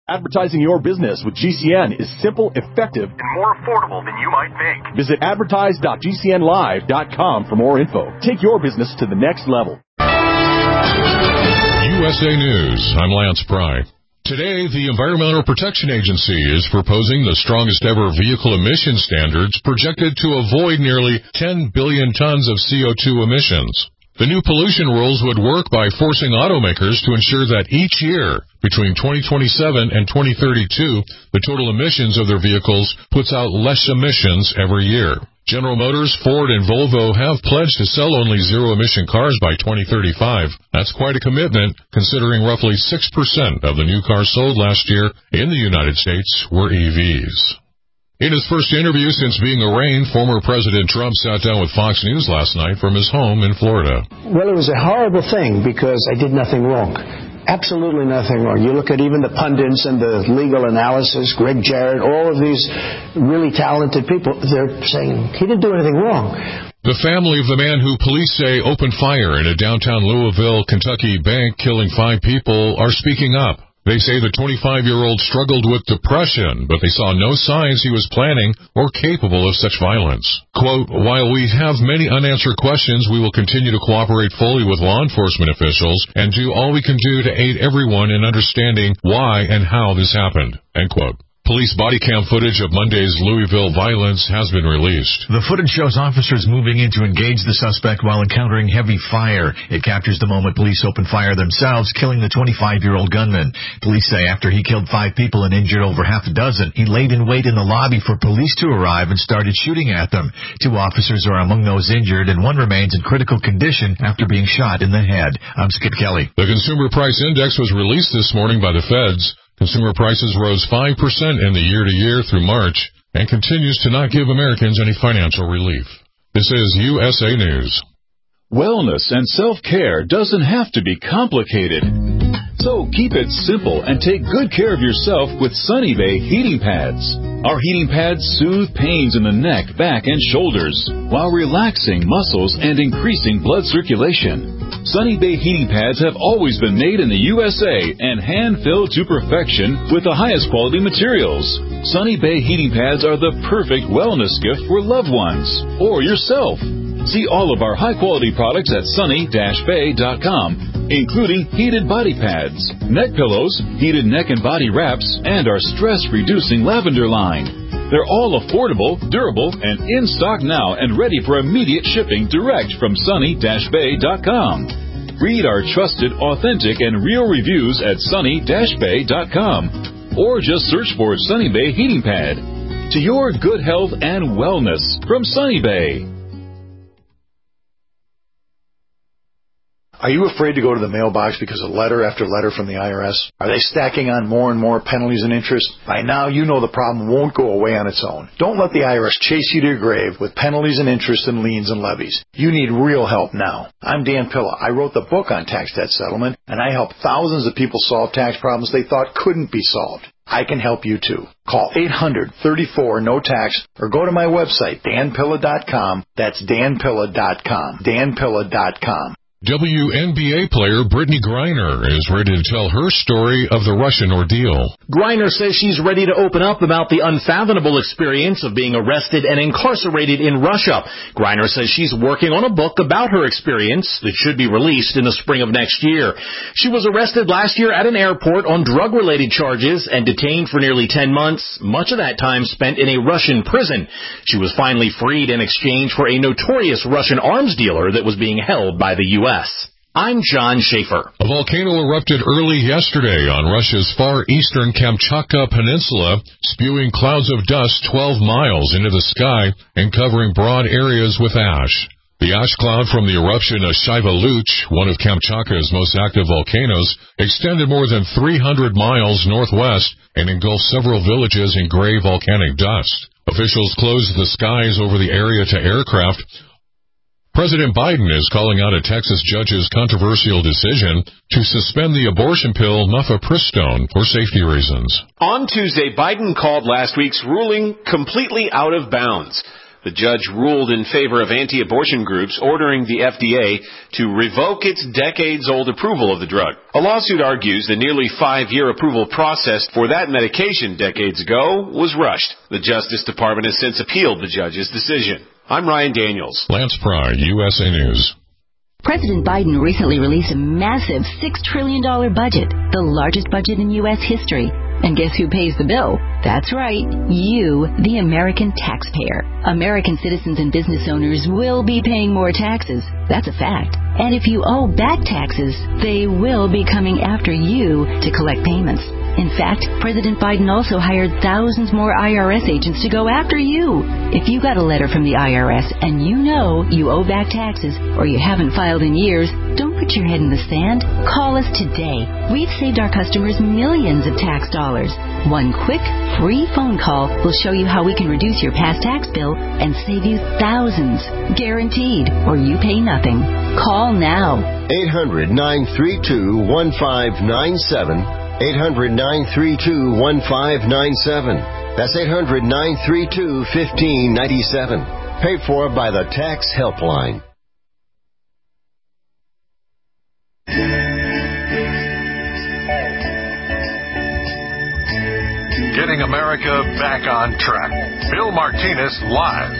Advertising your business with GCN is simple, effective, and more affordable than you might think. Visit advertise.gcnlive.com for more info. Take your business to the next level. USA News, I'm Lance Pry. Today, the Environmental Protection Agency is proposing the strongest ever vehicle emission standards projected to avoid nearly 10 billion tons of CO2 emissions. The new pollution rules would work by forcing automakers to ensure that each year, between 2027 and 2032, the total emissions of their vehicles puts out less emissions every year. General Motors, Ford, and Volvo have pledged to sell only zero-emission cars by 2035. That's quite a commitment, considering roughly 6% of the new cars sold last year in the United States were EVs. In his first interview since being arraigned, former President Trump sat down with Fox News last night from his home in Florida. Well, it was a horrible thing because I did nothing wrong. Absolutely nothing wrong. You look at even the pundits and the legal analysis, Greg Jarrett, all of these really talented people, they're saying he didn't do anything wrong. The family of the man who police say opened fire in a downtown Louisville, Kentucky bank, killing 5 people, are speaking up. They say the 25-year-old struggled with depression, but they saw no signs he was planning or capable of such violence. Quote, while we have many unanswered questions, we will continue to cooperate fully with law enforcement officials and do all we can do to aid everyone in understanding why and how this happened. End quote. Police body cam footage of Monday's Louisville violence has been released. The footage shows officers moving in to engage the suspect while encountering heavy fire. It captures the moment police opened fire themselves, killing the 25-year-old gunman. Police say after he killed 5 people and injured over half a dozen, he laid in wait in the lobby for police to arrive and started shooting at them. 2 officers are among those injured, and 1 remains in critical condition after being shot in the head. I'm Skip Kelly. The Consumer Price Index was released this morning by the Feds. Consumer prices rose 5% in the year-to-year through March and continues to not give Americans any financial relief. This is USA News. Wellness and self-care doesn't have to be complicated. So keep it simple and take good care of yourself with Sunny Bay heating pads. Our heating pads soothe pains in the neck, back, and shoulders while relaxing muscles and increasing blood circulation. Sunny Bay heating pads have always been made in the USA and hand-filled to perfection with the highest quality materials. Sunny Bay heating pads are the perfect wellness gift for loved ones or yourself. See all of our high-quality products at sunny-bay.com, including heated body pads, neck pillows, heated neck and body wraps, and our stress-reducing lavender line. They're all affordable, durable, and in stock now and ready for immediate shipping direct from sunny-bay.com. Read our trusted, authentic, and real reviews at sunny-bay.com or just search for Sunny Bay Heating Pad. To your good health and wellness from Sunny Bay. Are you afraid to go to the mailbox because of letter after letter from the IRS? Are they stacking on more and more penalties and interest? By now, you know the problem won't go away on its own. Don't let the IRS chase you to your grave with penalties and interest and liens and levies. You need real help now. I'm Dan Pilla. I wrote the book on tax debt settlement, and I help thousands of people solve tax problems they thought couldn't be solved. I can help you too. Call 800-34-NO-TAX or go to my website, danpilla.com. That's danpilla.com. danpilla.com. WNBA player Brittany Griner is ready to tell her story of the Russian ordeal. Griner says she's ready to open up about the unfathomable experience of being arrested and incarcerated in Russia. Griner says she's working on a book about her experience that should be released in the spring of next year. She was arrested last year at an airport on drug-related charges and detained for nearly 10 months, much of that time spent in a Russian prison. She was finally freed in exchange for a notorious Russian arms dealer that was being held by the U.S. I'm John Schaefer. A volcano erupted early yesterday on Russia's far eastern Kamchatka Peninsula, spewing clouds of dust 12 miles into the sky and covering broad areas with ash. The ash cloud from the eruption of Shiva Luch, one of Kamchatka's most active volcanoes, extended more than 300 miles northwest and engulfed several villages in gray volcanic dust. Officials closed the skies over the area to aircraft. President Biden is calling out a Texas judge's controversial decision to suspend the abortion pill mifepristone for safety reasons. On Tuesday, Biden called last week's ruling completely out of bounds. The judge ruled in favor of anti-abortion groups, ordering the FDA to revoke its decades-old approval of the drug. A lawsuit argues the nearly 5-year approval process for that medication decades ago was rushed. The Justice Department has since appealed the judge's decision. I'm Ryan Daniels. Lance Pry, USA News. President Biden recently released a massive $6 trillion budget, the largest budget in U.S. history. And guess who pays the bill? That's right, you, the American taxpayer. American citizens and business owners will be paying more taxes. That's a fact. And if you owe back taxes, they will be coming after you to collect payments. In fact, President Biden also hired thousands more IRS agents to go after you. If you got a letter from the IRS and you know you owe back taxes or you haven't filed in years, don't put your head in the sand. Call us today. We've saved our customers millions of tax dollars. One quick, free phone call will show you how we can reduce your past tax bill and save you thousands. Guaranteed, or you pay nothing. Call now. 800-932-1597. 800-932-1597. That's 800-932-1597. Paid for by the Tax Helpline. Getting America back on track. Bill Martinez live.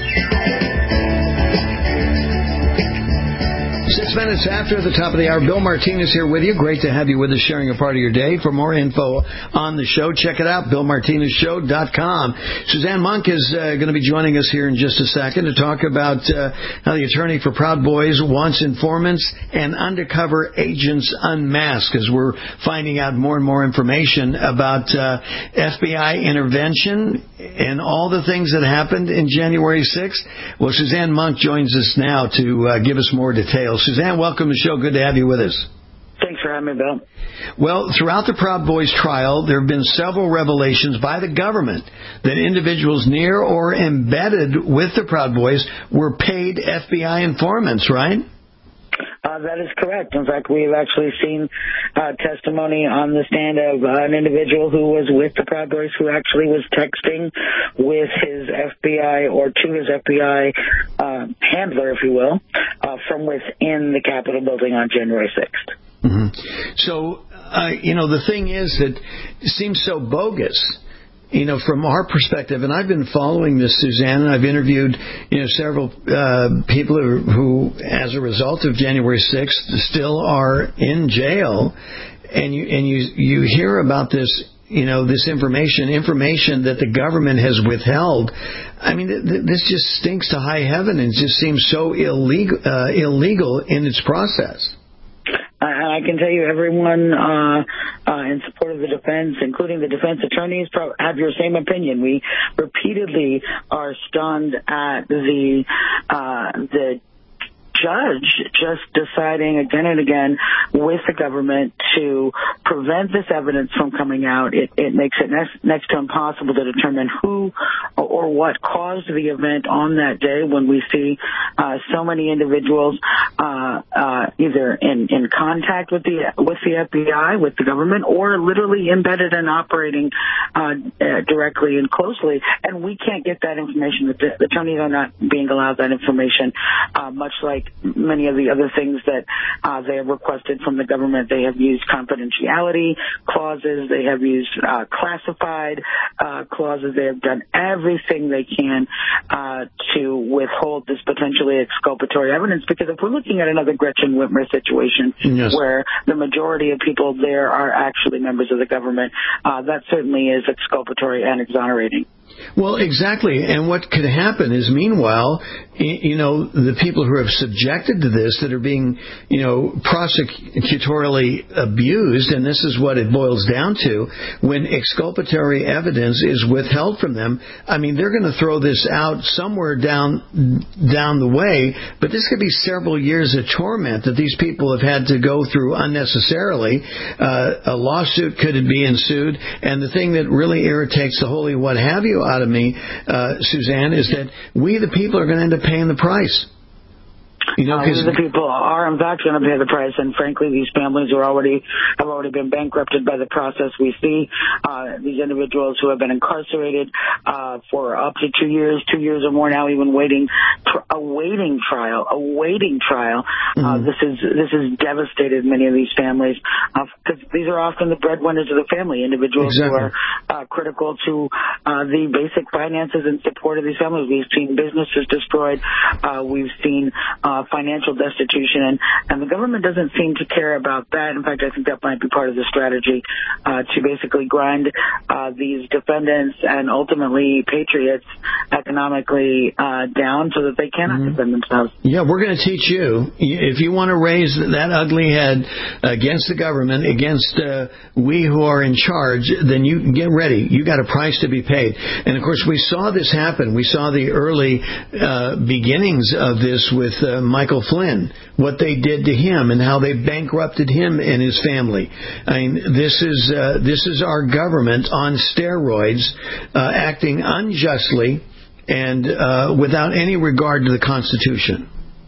6 minutes after the top of the hour, Bill Martinez here with you. Great to have you with us, sharing a part of your day. For more info on the show, check it out, BillMartinezShow.com. Suzanne Monk is going to be joining us here in just a second to talk about how the attorney for Proud Boys wants informants and undercover agents unmasked, as we're finding out more and more information about FBI intervention and all the things that happened in January 6th. Well, Suzanne Monk joins us now to give us more details. Suzanne, welcome to the show. Good to have you with us. Thanks for having me, Bill. Well, throughout the Proud Boys trial, there have been several revelations by the government that individuals near or embedded with the Proud Boys were paid FBI informants, right? That is correct. In fact, we've actually seen testimony on the stand of an individual who was with the Proud Boys who actually was texting with his FBI or to his FBI handler, if you will, from within the Capitol building on January 6th. Mm-hmm. So, the thing is that it seems so bogus. From our perspective, and I've been following this, Suzanne, and I've interviewed, several people who, as a result of January 6th, still are in jail, and you hear about this, this information that the government has withheld. I mean, this just stinks to high heaven, and it just seems so illegal in its process. And I can tell you everyone in support of the defense, including the defense attorneys, have your same opinion. We repeatedly are stunned at the judge just deciding again and again with the government to prevent this evidence from coming out. It makes it next to impossible to determine who or what caused the event on that day when we see so many individuals either in contact with the FBI, with the government, or literally embedded and operating directly and closely. And we can't get that information. The attorneys are not being allowed that information, much like many of the other things that they have requested from the government. They have used confidentiality clauses. They have used classified clauses. They have done everything they can to withhold this potentially exculpatory evidence, because if we're looking at another Gretchen Whitmer situation, yes, where the majority of people there are actually members of the government, that certainly is exculpatory and exonerating. Well, exactly. And what could happen is, meanwhile, the people who are subjected to this, that are being, prosecutorially abused, and this is what it boils down to, when exculpatory evidence is withheld from them, I mean, they're going to throw this out somewhere down the way, but this could be several years of torment that these people have had to go through unnecessarily. A lawsuit could be ensued, and the thing that really irritates the holy what have you out of me, Suzanne, is that we, the people, are going to end up paying the price. The people are, in fact, going to pay the price. And frankly, these families have already been bankrupted by the process. We see these individuals who have been incarcerated for up to 2 years or more now, even awaiting trial. This has devastated many of these families because these are often the breadwinners of the family, individuals who are critical to the basic finances and support of these families. We've seen businesses destroyed. We've seen financial destitution, and the government doesn't seem to care about that. In fact, I think that might be part of the strategy to basically grind these defendants and ultimately patriots economically down so that they cannot defend themselves. Yeah, we're going to teach you. If you want to raise that ugly head against the government, against we who are in charge, then you get ready. You got a price to be paid. And of course, we saw this happen. We saw the early beginnings of this with Michael Flynn, what they did to him and how they bankrupted him and his family. I mean, this is our government on steroids, acting unjustly and without any regard to the Constitution.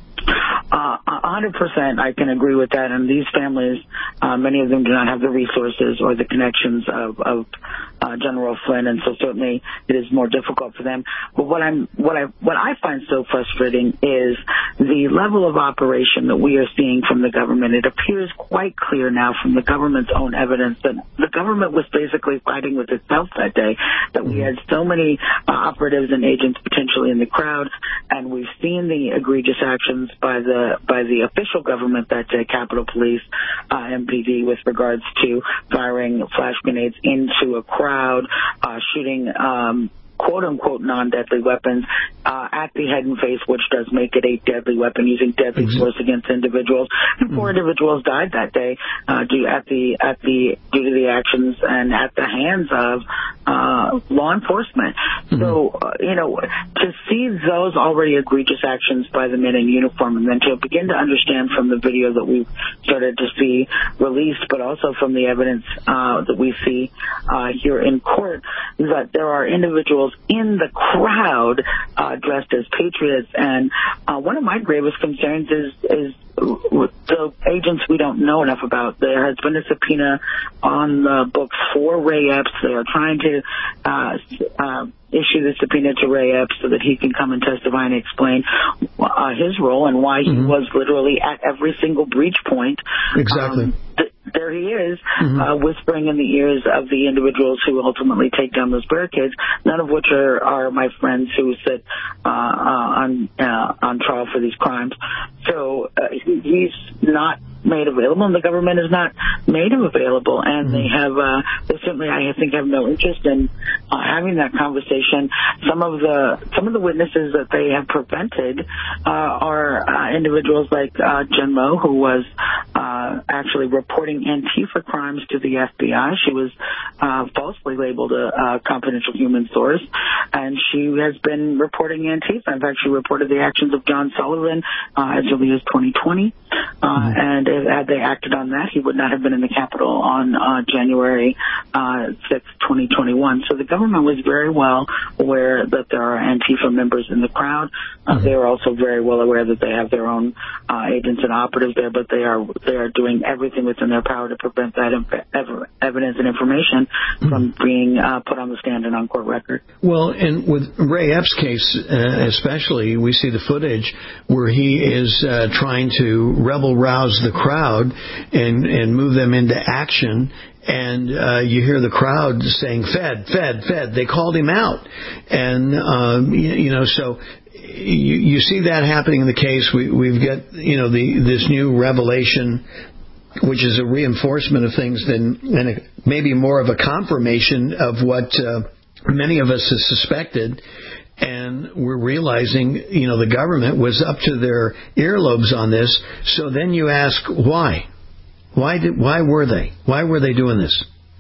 100%, I can agree with that. And these families, many of them do not have the resources or the connections of General Flynn, and so certainly it is more difficult for them. But what I find so frustrating is the level of operation that we are seeing from the government. It appears quite clear now from the government's own evidence that the government was basically fighting with itself that day, that we had so many operatives and agents potentially in the crowd, and we've seen the egregious actions by the official government that day, Capitol Police, MPD, with regards to firing flash grenades into a crowd, shooting quote-unquote non-deadly weapons at the head and face, which does make it a deadly weapon, using deadly force against individuals. And 4 individuals died that day due to the actions and at the hands of law enforcement. So, to see those already egregious actions by the men in uniform, and then to begin to understand from the video that we've started to see released, but also from the evidence that we see here in court, that there are individuals in the crowd dressed as patriots. And one of my gravest concerns is the agents we don't know enough about. There has been a subpoena on the books for Ray Epps. They are trying to issue the subpoena to Ray Epps so that he can come and testify and explain his role and why he was literally at every single breach point. Exactly. There he is, whispering in the ears of the individuals who ultimately take down those barricades, none of which are my friends who sit on trial for these crimes. So he's not made available, and the government has not made him available, and they certainly, I think, have no interest in having that conversation. Some of the witnesses that they have prevented are individuals like Jen Moe, who was actually reporting Antifa crimes to the FBI. She was falsely labeled a confidential human source, and she has been reporting Antifa. In fact, she reported the actions of John Sullivan as early as 2020, and had they acted on that, he would not have been in the Capitol on January 6th, 2021. So the government was very well aware that there are Antifa members in the crowd. They are also very well aware that they have their own agents and operatives there, but they are doing everything within their power to prevent that evidence and information from being put on the stand and on court record. Well, and with Ray Epps' case especially, we see the footage where he is trying to rebel-rouse the crowd and move them into action. And you hear the crowd saying, "Fed, Fed, Fed." They called him out. And, so you see that happening in the case. We've got, this new revelation, which is a reinforcement of things and maybe more of a confirmation of what many of us have suspected. And we're realizing, the government was up to their earlobes on this. So then you ask, why? Why were they? Why were they doing this?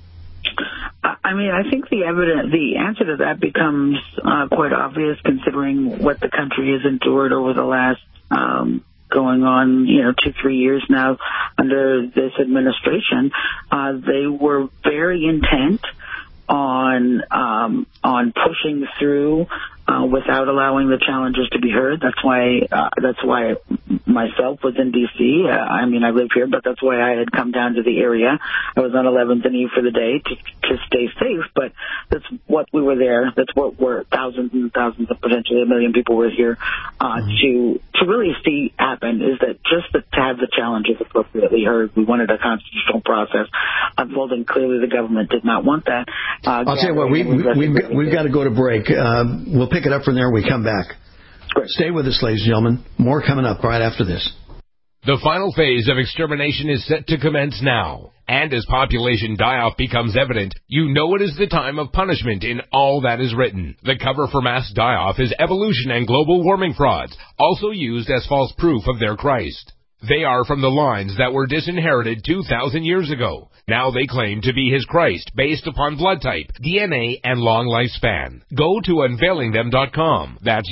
I mean, I think the answer to that becomes quite obvious, considering what the country has endured over the last going on, 2-3 years now under this administration. They were very intent on pushing through without allowing the challengers to be heard. That's why myself was in D.C. I live here, but that's why I had come down to the area. I was on 11th and E for the day to stay safe, but that's what we were there. That's what we're thousands and thousands of potentially 1 million people were here to really see happen, is that just to have the challenges appropriately heard. We wanted a constitutional process unfolding. Clearly the government did not want that. I'll tell you what, we've got to go to break. We'll pick it up from there when we come back. Great. Stay with us, ladies and gentlemen. More coming up right after this. The final phase of extermination is set to commence now. And as population die-off becomes evident, you know it is the time of punishment in all that is written. The cover for mass die-off is evolution and global warming frauds, also used as false proof of their Christ. They are from the lines that were disinherited 2,000 years ago. Now they claim to be his Christ based upon blood type, DNA, and long lifespan. Go to unveilingthem.com. That's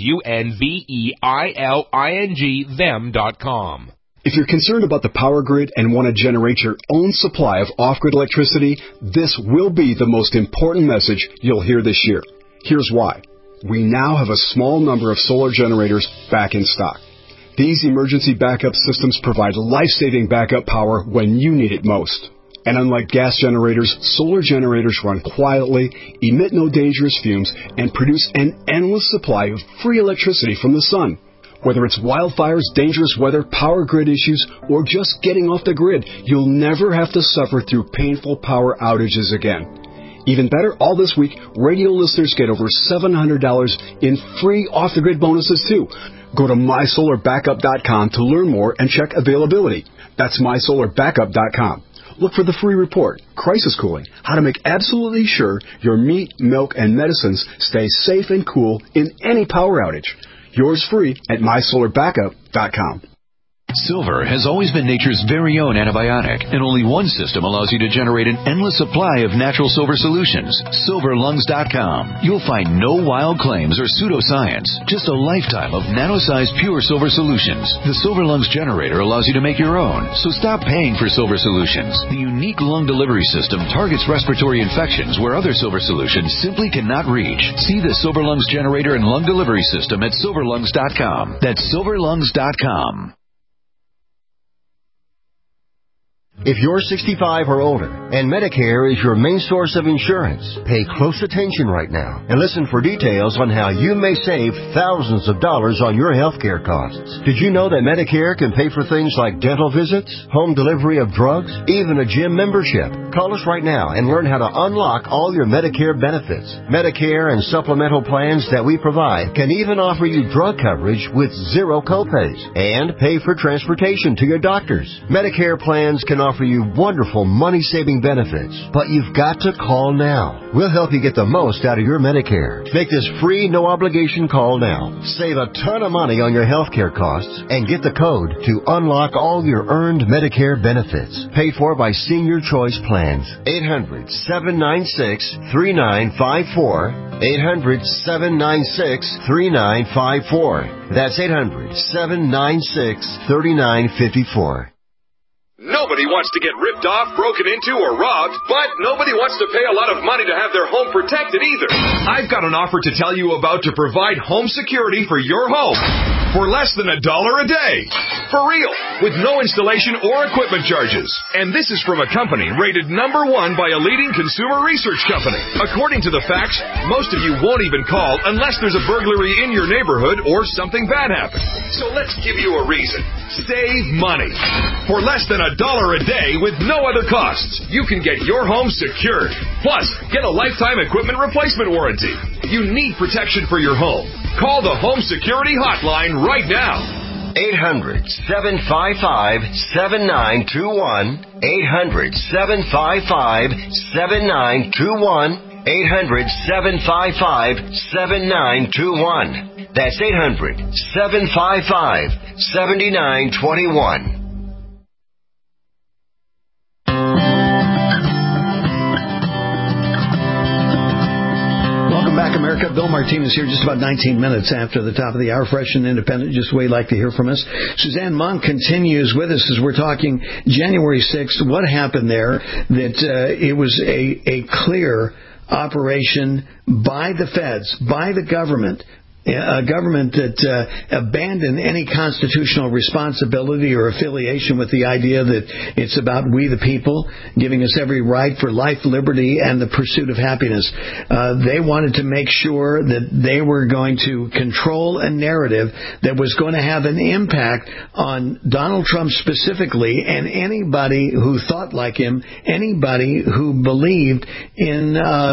UNVEILING them.com. If you're concerned about the power grid and want to generate your own supply of off-grid electricity, this will be the most important message you'll hear this year. Here's why. We now have a small number of solar generators back in stock. These emergency backup systems provide life-saving backup power when you need it most. And unlike gas generators, solar generators run quietly, emit no dangerous fumes, and produce an endless supply of free electricity from the sun. Whether it's wildfires, dangerous weather, power grid issues, or just getting off the grid, you'll never have to suffer through painful power outages again. Even better, all this week, radio listeners get over $700 in free off-the-grid bonuses, too. Go to mysolarbackup.com to learn more and check availability. That's mysolarbackup.com. Look for the free report, Crisis Cooling, how to make absolutely sure your meat, milk, and medicines stay safe and cool in any power outage. Yours free at mysolarbackup.com. Silver has always been nature's very own antibiotic, and only one system allows you to generate an endless supply of natural silver solutions. SilverLungs.com. You'll find no wild claims or pseudoscience, just a lifetime of nano-sized pure silver solutions. The Silver Lungs generator allows you to make your own, so stop paying for silver solutions. The unique lung delivery system targets respiratory infections where other silver solutions simply cannot reach. See the Silver Lungs generator and lung delivery system at SilverLungs.com. That's SilverLungs.com. If you're 65 or older and Medicare is your main source of insurance, pay close attention right now and listen for details on how you may save thousands of dollars on your health care costs. Did you know that Medicare can pay for things like dental visits, home delivery of drugs, even a gym membership? Call us right now and learn how to unlock all your Medicare benefits. Medicare and supplemental plans that we provide can even offer you drug coverage with zero copays and pay for transportation to your doctors. Medicare plans can offer you wonderful money-saving benefits, but you've got to call now. We'll help you get the most out of your Medicare. Make this free, no-obligation call now. Save a ton of money on your health care costs and get the code to unlock all your earned Medicare benefits. Paid for by Senior Choice Plans. 800-796-3954. 800-796-3954. That's 800-796-3954. Nobody wants to get ripped off, broken into, or robbed, but nobody wants to pay a lot of money to have their home protected either. I've got an offer to tell you about to provide home security for your home for less than $1 a day. For real, with no installation or equipment charges. And this is from a company rated #1 by a leading consumer research company. According to the facts, most of you won't even call unless there's a burglary in your neighborhood or something bad happens. So let's give you a reason. Save money. For less than $1 a day with no other costs, you can get your home secured. Plus, get a lifetime equipment replacement warranty. You need protection for your home. Call the Home Security Hotline right now. 800-755-7921. 800-755-7921. 800-755-7921. That's 800-755-7921. Welcome back, America. Bill Martinez here, just about 19 minutes after the top of the hour. Fresh and independent, just the way you'd like to hear from us. Suzanne Monk continues with us as we're talking January 6th. What happened there? That it was a clear operation by the feds, by the government, A government that abandoned any constitutional responsibility or affiliation with the idea that it's about we the people, giving us every right for life, liberty, and the pursuit of happiness. They wanted to make sure that they were going to control a narrative that was going to have an impact on Donald Trump specifically and anybody who thought like him, anybody who believed in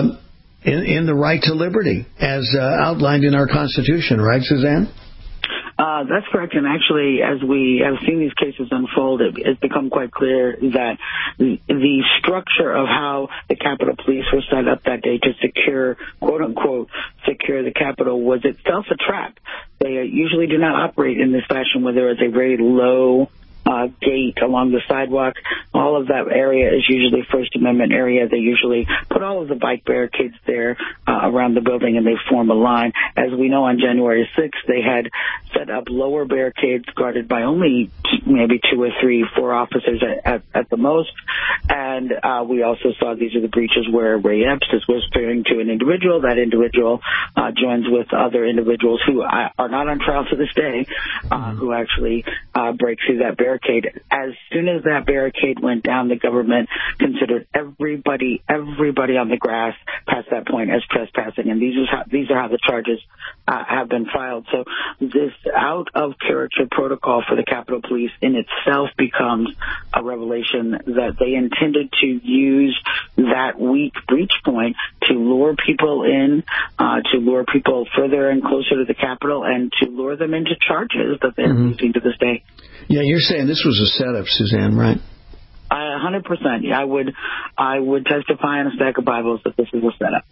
the right to liberty, as outlined in our Constitution, right, Suzanne? That's correct. And actually, as we have seen these cases unfold, it's become quite clear that the structure of how the Capitol Police were set up that day to secure, quote unquote, secure the Capitol was itself a trap. They usually do not operate in this fashion where there is a very low gate along the sidewalk. All of that area is usually First Amendment area. They usually put all of the bike barricades there around the building, and they form a line. As we know, on January 6th, they had set up lower barricades guarded by only maybe 2 or 3, 4 officers at the most. And we also saw these are the breaches where Ray Epps is whispering to an individual. That individual joins with other individuals who are not on trial to this day, who actually break through that barricade. As soon as that barricade went down, the government considered everybody on the grass past that point as trespassing, and these are how the charges have been filed. So this out of character protocol for the Capitol Police in itself becomes a revelation that they intended to use that weak breach point to lure people in, to lure people further and closer to the Capitol, and to lure them into charges that they're using to this day. Yeah, you're saying this was a setup, Suzanne, right? 100%. Yeah, I would testify on a stack of Bibles that this is a setup.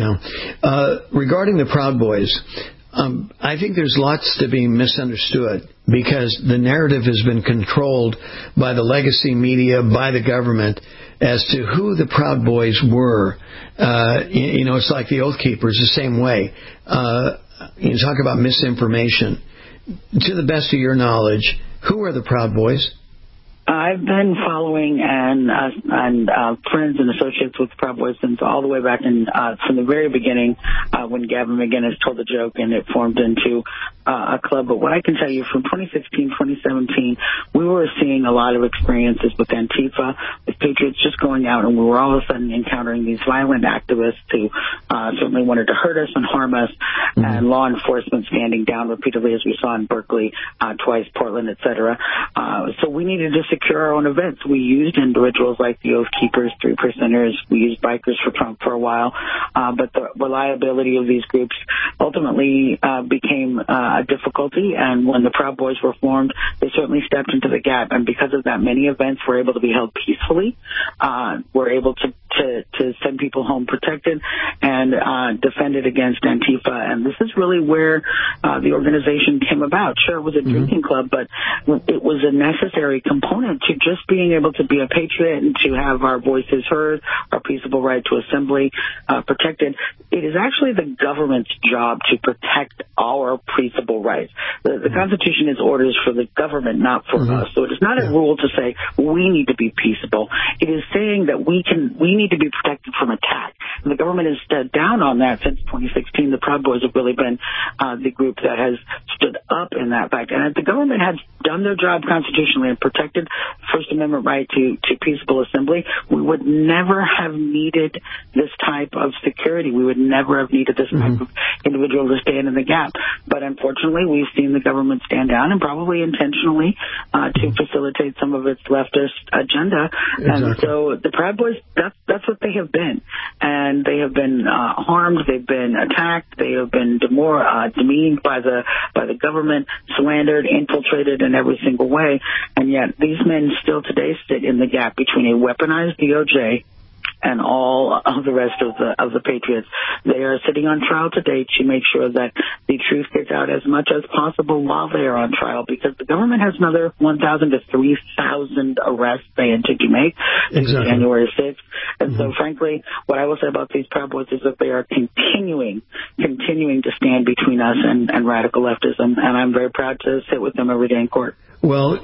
Yeah. Regarding the Proud Boys, I think there's lots to be misunderstood because the narrative has been controlled by the legacy media, by the government, as to who the Proud Boys were. It's like the Oath Keepers, the same way. You talk about misinformation. To the best of your knowledge, who are the Proud Boys? I've been following and friends and associates with Proud Boys since all the way back from the very beginning when Gavin McInnes told the joke and it formed into a club. But what I can tell you from 2016, 2017, we were seeing a lot of experiences with Antifa, with patriots just going out, and we were all of a sudden encountering these violent activists who certainly wanted to hurt us and harm us, and law enforcement standing down repeatedly, as we saw in Berkeley, twice, Portland, etc. So we needed to secure our own events. We used individuals like the Oath Keepers, 3%ers. We used Bikers for Trump for a while. But the reliability of these groups ultimately became a difficulty. And when the Proud Boys were formed, they certainly stepped into the gap. And because of that, many events were able to be held peacefully. Were able to send people home protected and defended against Antifa. And this is really where the organization came about. Sure, it was a drinking club, but it was a necessary component to just being able to be a patriot and to have our voices heard, our peaceable right to assembly protected. It is actually the government's job to protect our peaceable rights. The Constitution is orders for the government, not for us. So it is not a rule to say we need to be peaceable. It is saying that we need to be protected from attack. And the government has stood down on that since 2016. The Proud Boys have really been the group that has stood up in that fact. And if the government had done their job constitutionally and protected First Amendment right to peaceable assembly, we would never have needed this type of security. We would never have needed this type of individual to stand in the gap. But unfortunately, we've seen the government stand down, and probably intentionally, to facilitate some of its leftist agenda. Exactly. And so the Proud Boys, that's what they have been. And they have been harmed, they've been attacked, they have been demeaned by the government, slandered, infiltrated in every single way. And yet these men still today sit in the gap between a weaponized DOJ and all of the rest of the patriots. They are sitting on trial today to make sure that the truth gets out as much as possible while they are on trial, because the government has another 1,000 to 3,000 arrests they intend to make January 6th. And so, frankly, what I will say about these Proud Boys is that they are continuing to stand between us and radical leftism, and I'm very proud to sit with them every day in court. Well,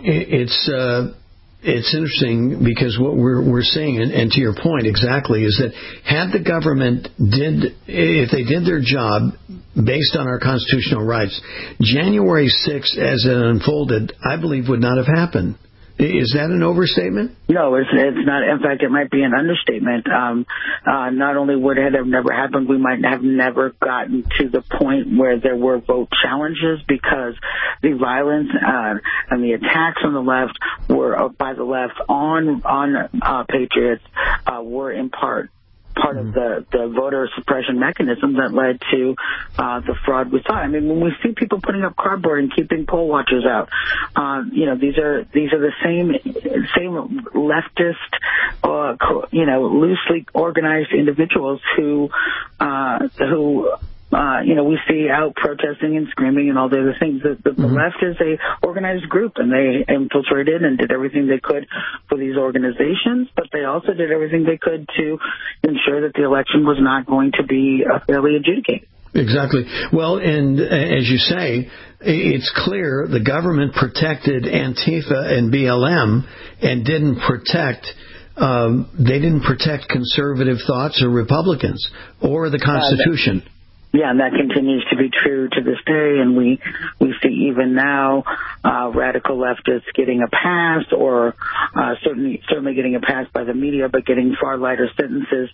it's interesting because what we're seeing, and to your point exactly, is that had the government if they did their job based on our constitutional rights. January 6th, as it unfolded, I believe would not have happened. Is that an overstatement? No, it's not. In fact, it might be an understatement. Not only would it have never happened, we might have never gotten to the point where there were vote challenges, because the violence and the attacks on the left were by the left on patriots were in part of the voter suppression mechanism that led to the fraud we saw. I mean, when we see people putting up cardboard and keeping poll watchers out, these are the same leftist, loosely organized individuals who we see out protesting and screaming and all the other things. The left is a organized group, and they infiltrated and did everything they could for these organizations, but they also did everything they could to ensure that the election was not going to be fairly adjudicated. Exactly. Well, and as you say, it's clear the government protected Antifa and BLM and didn't protect conservative thoughts or Republicans or the Constitution. Yeah, and that continues to be true to this day, and we see even now radical leftists getting a pass, or certainly getting a pass by the media, but getting far lighter sentences,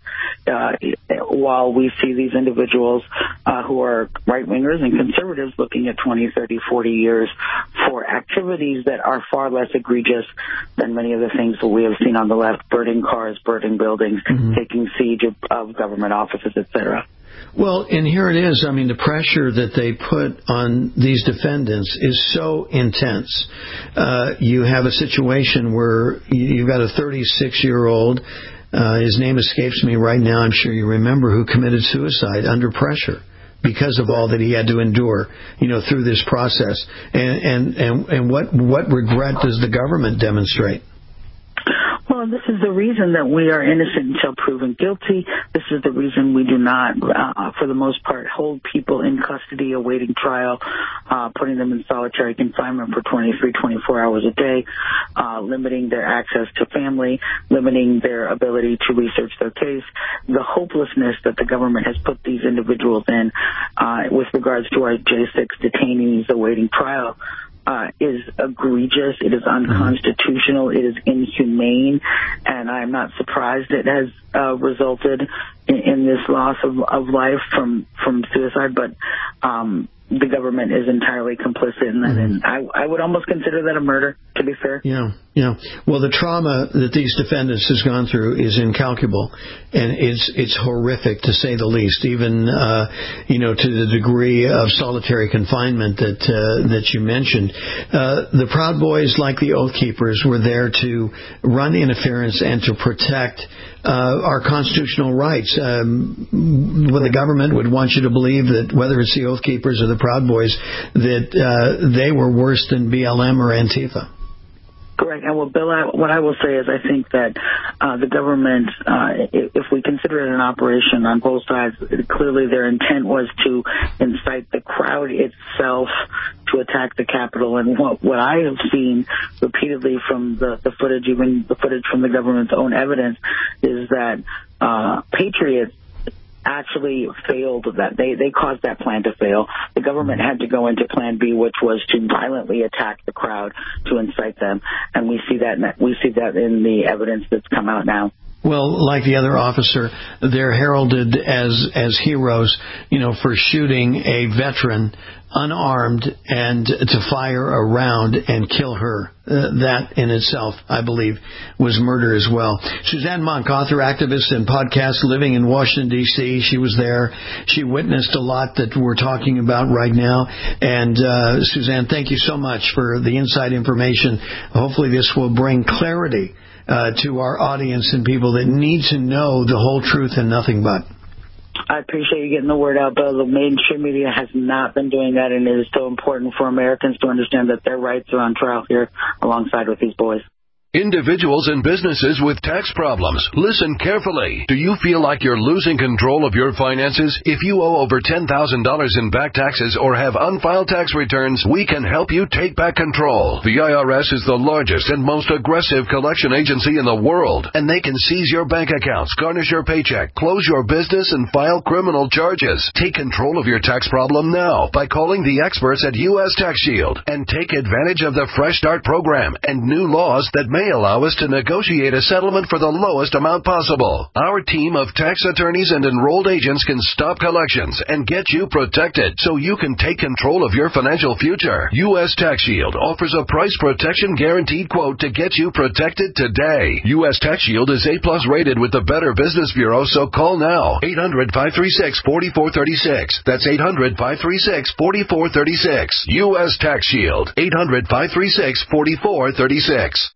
while we see these individuals who are right-wingers and conservatives looking at 20, 30, 40 years for activities that are far less egregious than many of the things that we have seen on the left: burning cars, burning buildings, taking siege of government offices, etc. Well, and here it is. I mean, the pressure that they put on these defendants is so intense. You have a situation where you've got a 36-year-old, his name escapes me right now, I'm sure you remember, who committed suicide under pressure because of all that he had to endure, through this process. And what regret does the government demonstrate? Well, this is the reason that we are innocent until proven guilty. This is the reason we do not, for the most part, hold people in custody awaiting trial, putting them in solitary confinement for 23, 24 hours a day, limiting their access to family, limiting their ability to research their case. The hopelessness that the government has put these individuals in with regards to our J6 detainees awaiting trial is egregious. It is unconstitutional. It is inhumane, and I'm not surprised it has resulted in this loss of life from suicide. But the government is entirely complicit in that, and I would almost consider that a murder, to be fair. Yeah. Well, the trauma that these defendants has gone through is incalculable, and it's horrific, to say the least, even to the degree of solitary confinement that you mentioned. The Proud Boys, like the Oath Keepers, were there to run interference and to protect our constitutional rights. When the government would want you to believe that, whether it's the Oath Keepers or the Proud Boys, that they were worse than BLM or Antifa. Correct. And, well, Bill, what I will say is I think that the government, if we consider it an operation on both sides, clearly their intent was to incite the crowd itself to attack the Capitol. And what I have seen repeatedly from the footage, even the footage from the government's own evidence, is that patriots actually failed that. They caused that plan to fail. The government had to go into plan B, which was to violently attack the crowd to incite them. And we see that in the evidence that's come out now. Well, like the other officer, they're heralded as heroes, for shooting a veteran unarmed and to fire a round and kill her. That in itself, I believe, was murder as well. Suzanne Monk, author, activist, and podcast, living in Washington, D.C. She was there. She witnessed a lot that we're talking about right now. And Suzanne, thank you so much for the inside information. Hopefully this will bring clarity to our audience and people that need to know the whole truth and nothing but. I appreciate you getting the word out, Bill. The mainstream media has not been doing that, and it is so important for Americans to understand that their rights are on trial here alongside with these boys. Individuals and businesses with tax problems, listen carefully. Do you feel like you're losing control of your finances? If you owe over $10,000 in back taxes or have unfiled tax returns, we can help you take back control. The IRS is the largest and most aggressive collection agency in the world, and they can seize your bank accounts, garnish your paycheck, close your business, and file criminal charges. Take control of your tax problem now by calling the experts at U.S. Tax Shield and take advantage of the Fresh Start program and new laws that may allow us to negotiate a settlement for the lowest amount possible. Our team of tax attorneys and enrolled agents can stop collections and get you protected so you can take control of your financial future. U.S. Tax Shield offers a price protection guaranteed quote to get you protected today. U.S. Tax Shield is A+ rated with the Better Business Bureau, so call now. 800-536-4436. That's 800-536-4436. U.S. Tax Shield. 800-536-4436.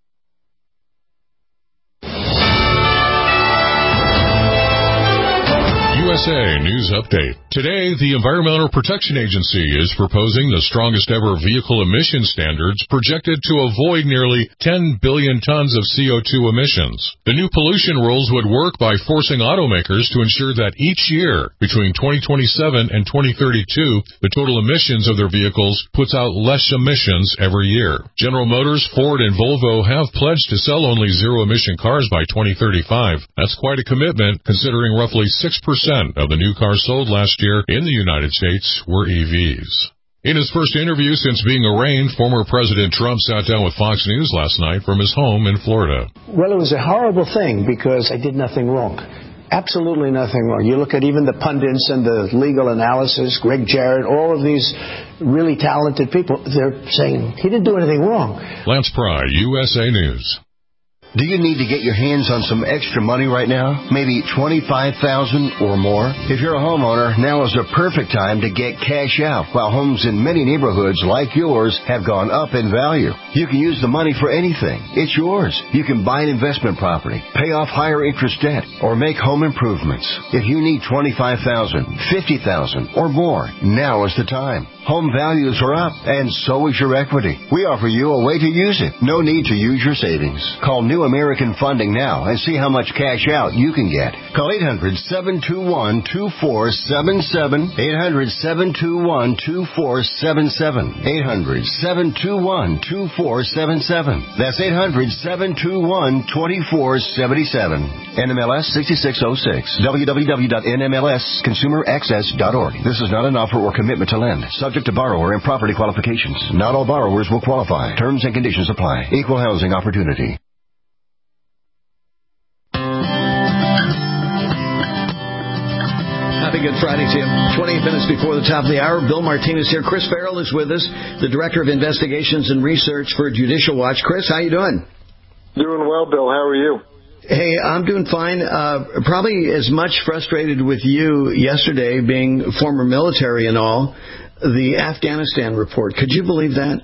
USA News Update. Today, the Environmental Protection Agency is proposing the strongest ever vehicle emission standards projected to avoid nearly 10 billion tons of CO2 emissions. The new pollution rules would work by forcing automakers to ensure that each year, between 2027 and 2032, the total emissions of their vehicles puts out less emissions every year. General Motors, Ford, and Volvo have pledged to sell only zero-emission cars by 2035. That's quite a commitment, considering roughly 6% of the new cars sold last year in the United States were EVs. In his first interview since being arraigned, former President Trump sat down with Fox News last night from his home in Florida. Well, it was a horrible thing because I did nothing wrong. Absolutely nothing wrong. You look at even the pundits and the legal analysis, Greg Jarrett, all of these really talented people, they're saying he didn't do anything wrong. Lance Pry, USA News. Do you need to get your hands on some extra money right now? Maybe $25,000 or more? If you're a homeowner, now is the perfect time to get cash out while homes in many neighborhoods like yours have gone up in value. You can use the money for anything. It's yours. You can buy an investment property, pay off higher interest debt, or make home improvements. If you need $25,000, $50,000 or more, now is the time. Home values are up, and so is your equity. We offer you a way to use it. No need to use your savings. Call New American Funding now and see how much cash out you can get. Call 800-721-2477. 800-721-2477. 800-721-2477. That's 800-721-2477. NMLS 6606. www.nmlsconsumeraccess.org. This is not an offer or commitment to lend. Subject to borrower and property qualifications. Not all borrowers will qualify. Terms and conditions apply. Equal housing opportunity. Happy Good Friday to you. 28 minutes before the top of the hour. Bill Martinez here. Chris Farrell is with us, the Director of Investigations and Research for Judicial Watch. Chris, how you doing? Doing well, Bill. How are you? Hey, I'm doing fine. Probably as much frustrated with you yesterday, being former military and all, the Afghanistan report. Could you believe that?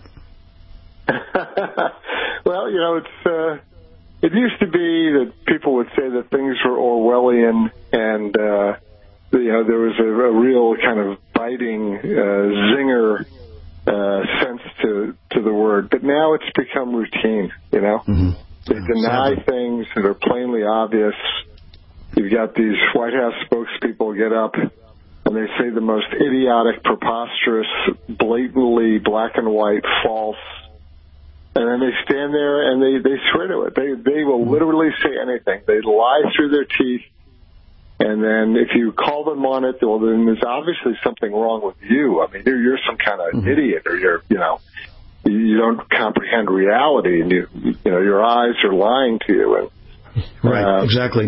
Well, you know, it used to be that people would say that things were Orwellian and, you know, there was a real kind of biting zinger sense to the word. But now it's become routine, you know? Mm-hmm. They deny things that are plainly obvious. You've got these White House spokespeople get up and they say the most idiotic, preposterous, blatantly black and white false. And then they stand there and they swear to it. They will literally say anything. They lie through their teeth. And then if you call them on it, well, then there's obviously something wrong with you. I mean, you're some kind of idiot, or you don't comprehend reality, and you know your eyes are lying to you. And right, exactly.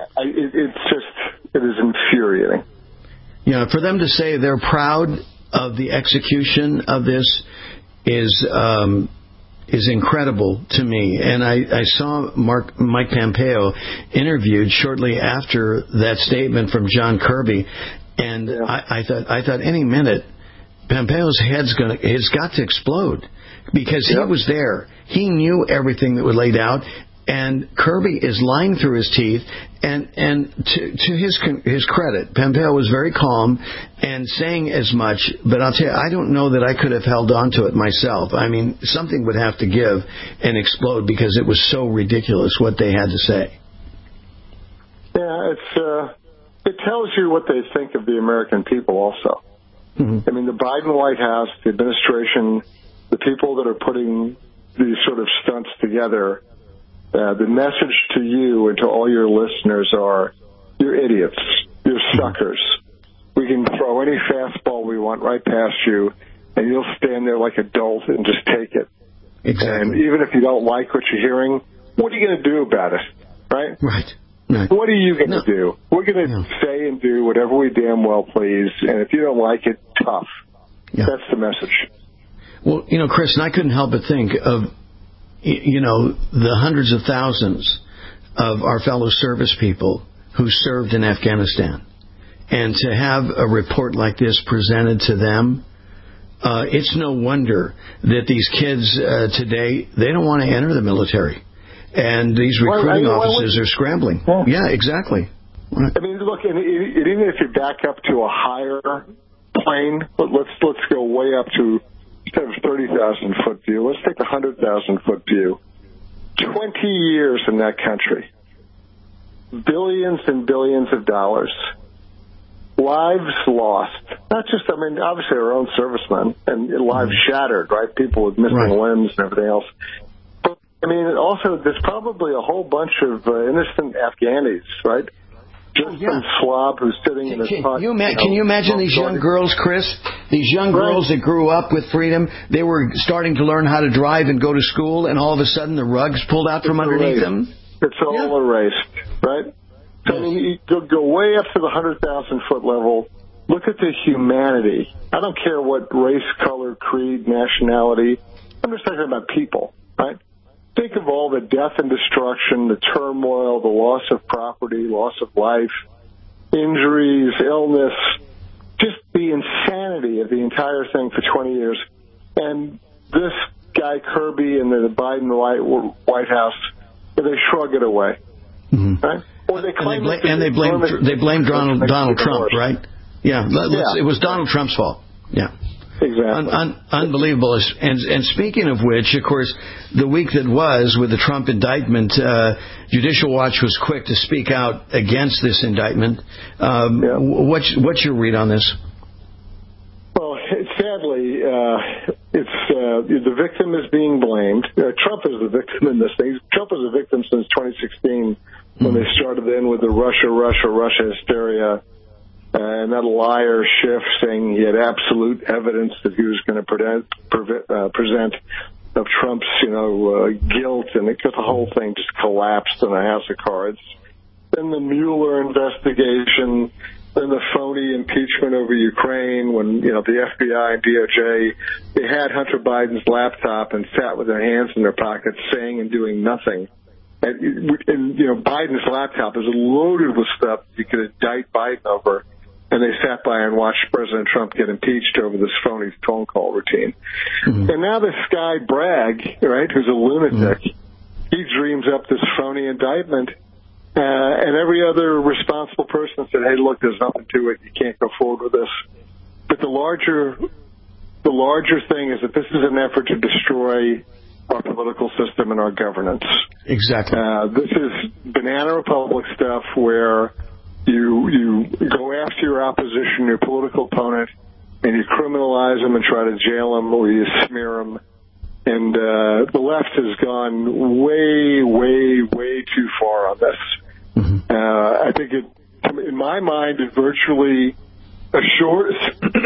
It is infuriating. Yeah, for them to say they're proud of the execution of this is incredible to me. And I saw Mike Pompeo interviewed shortly after that statement from John Kirby, and I thought any minute Pompeo's head's got to explode, because he was there. He knew everything that was laid out. And Kirby is lying through his teeth. And to his credit, Pompeo was very calm and saying as much. But I'll tell you, I don't know that I could have held on to it myself. I mean, something would have to give and explode because it was so ridiculous what they had to say. Yeah, it tells you what they think of the American people also. Mm-hmm. I mean, the Biden White House, the administration, the people that are putting these sort of stunts together, the message to you and to all your listeners are, you're idiots. You're suckers. We can throw any fastball we want right past you, and you'll stand there like a dolt and just take it. Exactly. And even if you don't like what you're hearing, what are you going to do about it, right? Right. What are you going to do? We're going to say and do whatever we damn well please, and if you don't like it, tough. Yeah. That's the message. Well, Chris, and I couldn't help but think of, the hundreds of thousands of our fellow service people who served in Afghanistan. And to have a report like this presented to them, it's no wonder that these kids today, they don't want to enter the military. And these recruiting officers are scrambling. Yeah, exactly. I mean, look, and even if you back up to a higher plane, let's go way up to instead of 30,000-foot view, let's take a 100,000-foot view. 20 years in that country, billions and billions of dollars, lives lost. Not just, obviously our own servicemen, and lives shattered, right? People with missing limbs and everything else. But, also, there's probably a whole bunch of innocent Afghanis, right? Just some slob who's sitting in his hut. Can you imagine these young girls, Chris? These young girls that grew up with freedom, they were starting to learn how to drive and go to school, and all of a sudden the rug's pulled out from underneath them? It's all erased, right? So you go way up to the 100,000-foot level. Look at the humanity. I don't care what race, color, creed, nationality. I'm just talking about people, right? Think of all the death and destruction, the turmoil, the loss of property, loss of life, injuries, illness, just the insanity of the entire thing for 20 years. And this guy Kirby and the Biden White House, they shrug it away. Mm-hmm. Right? Or they claim they blame Donald Trump, right? Yeah, it was Donald Trump's fault. Yeah. Exactly. Unbelievable. And speaking of which, of course, the week that was with the Trump indictment, Judicial Watch was quick to speak out against this indictment. What's your read on this? Well, sadly, the victim is being blamed. Trump is the victim in this thing. Trump is a victim since 2016 when they started in with the Russia hysteria. And that liar Schiff saying he had absolute evidence that he was going to present of Trump's, guilt, and the whole thing just collapsed in a house of cards. Then the Mueller investigation, then the phony impeachment over Ukraine when, the FBI and DOJ, they had Hunter Biden's laptop and sat with their hands in their pockets saying and doing nothing. And Biden's laptop is loaded with stuff you could indict Biden over. And they sat by and watched President Trump get impeached over this phony phone call routine. Mm-hmm. And now this guy Bragg, right, who's a lunatic, he dreams up this phony indictment. And every other responsible person said, hey, look, there's nothing to it. You can't go forward with this. But the larger thing is that this is an effort to destroy our political system and our governance. Exactly. This is banana republic stuff where you go after your opposition, your political opponent, and you criminalize them and try to jail them or you smear them. And the left has gone way, way, way too far on this. Mm-hmm. I think in my mind, it virtually assures,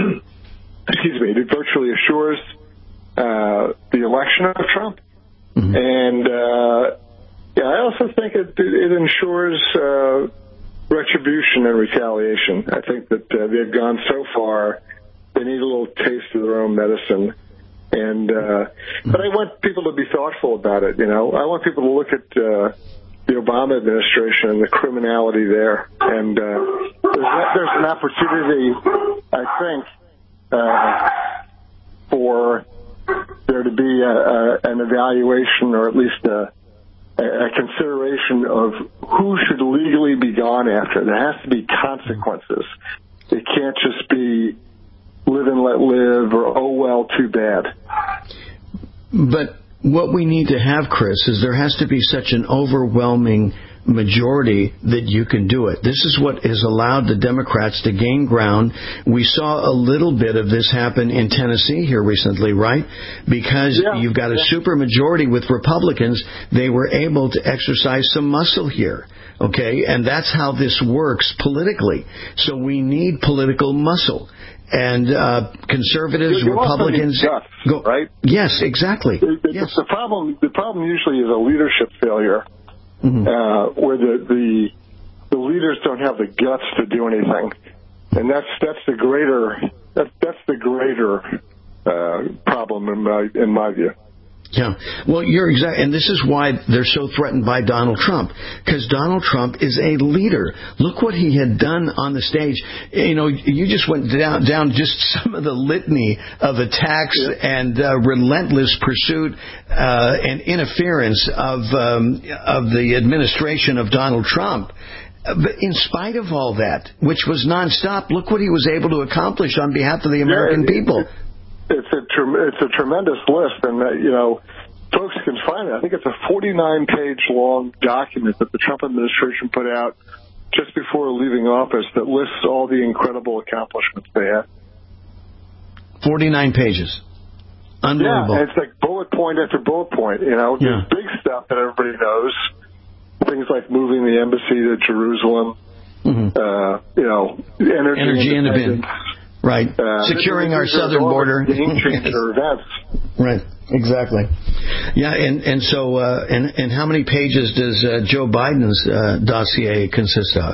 the election of Trump. Mm-hmm. And I also think it ensures retribution and retaliation. I think that they've gone so far, they need a little taste of their own medicine. And but I want people to be thoughtful about it. I want people to look at the Obama administration and the criminality there. And there's an opportunity, I think, for there to be an evaluation or at least a consideration of who should legally be gone after. There has to be consequences. It can't just be live and let live or, oh, well, too bad. But what we need to have, Chris, is there has to be such an overwhelming majority that you can do it. This is what has allowed the Democrats to gain ground. We saw a little bit of this happen in Tennessee here recently, right? Because you've got a super majority with Republicans, they were able to exercise some muscle here. Okay? And that's how this works politically. So we need political muscle. And conservatives, Republicans, guts, right? Yes, exactly. The problem usually is a leadership failure. Where the leaders don't have the guts to do anything, and that's the greater problem in my view. Yeah, well, you're exactly, and this is why they're so threatened by Donald Trump, because Donald Trump is a leader. Look what he had done on the stage. You know, you just went down just some of the litany of attacks and relentless pursuit and interference of the administration of Donald Trump. But in spite of all that, which was nonstop, look what he was able to accomplish on behalf of the American people. It's a tremendous list, and folks can find it. I think it's a 49-page long document that the Trump administration put out just before leaving office that lists all the incredible accomplishments they had. 49 pages. Unbelievable. Yeah, and it's like bullet point after bullet point. There's big stuff that everybody knows. Things like moving the embassy to Jerusalem. Energy independence. Right. Securing our southern border. Game changer events. Right. Exactly. Yeah, and so and how many pages does Joe Biden's dossier consist of?